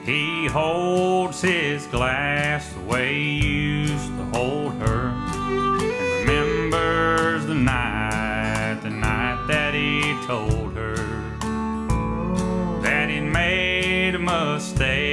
He holds his glass the way he used to hold her, and remembers the night that he told her that he'd made a mistake